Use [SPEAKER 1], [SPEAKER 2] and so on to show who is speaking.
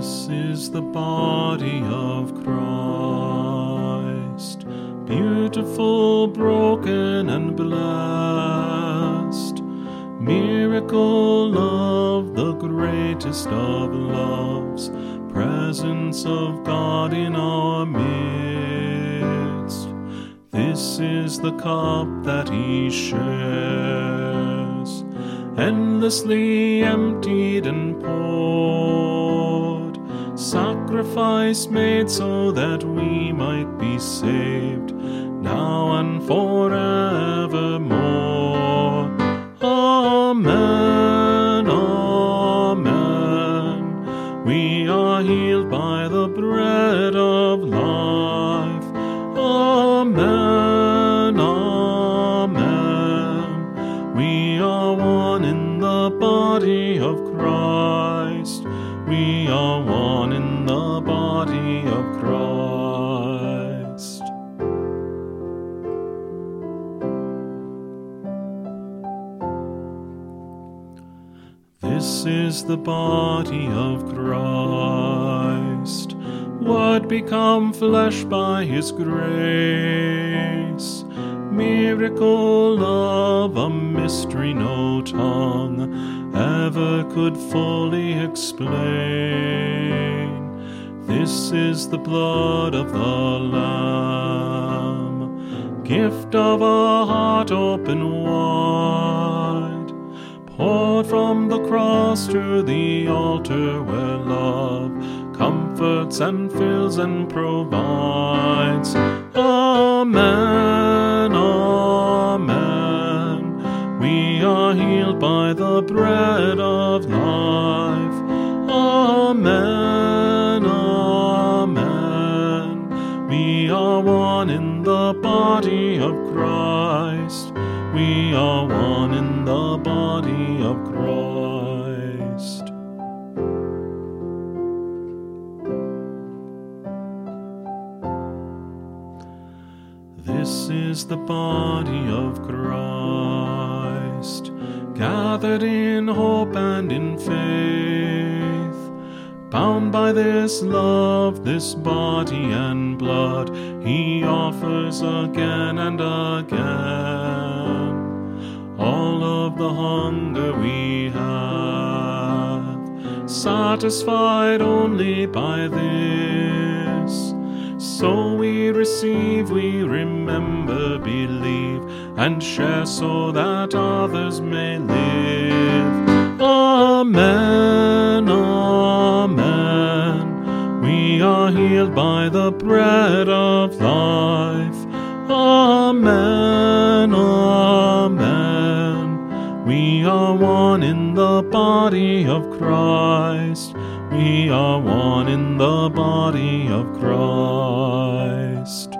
[SPEAKER 1] This is the body of Christ, beautiful, broken, and blessed. Miracle of the greatest of loves, presence of God in our midst. This is the cup that he shares, endlessly emptied and poured, sacrifice made so that we might be saved, now and forevermore. Amen, amen. We are healed by the bread of life. Amen, amen. We are one in the body of Christ. We are one in the body of Christ. This is the body of Christ, Word become flesh by his grace. Miracle of a mystery no tongue ever could fully explain. This is the blood of the Lamb, gift of a heart open wide, poured from the cross to the altar where love comforts and fills and provides. Amen, amen. We are healed by the bread of life. Amen, amen. We are one in the body of Christ. We are one in the body of Christ. This is the body of Christ, gathered in hope and in faith, bound by this love, this body and blood, he offers again and again. All of the hunger we have, satisfied only by this. So we receive, we remember, believe, and share so that others may live. Amen, amen. We are healed by the bread of life. Amen, amen. We are one in the body of Christ. We are one in the body of Christ.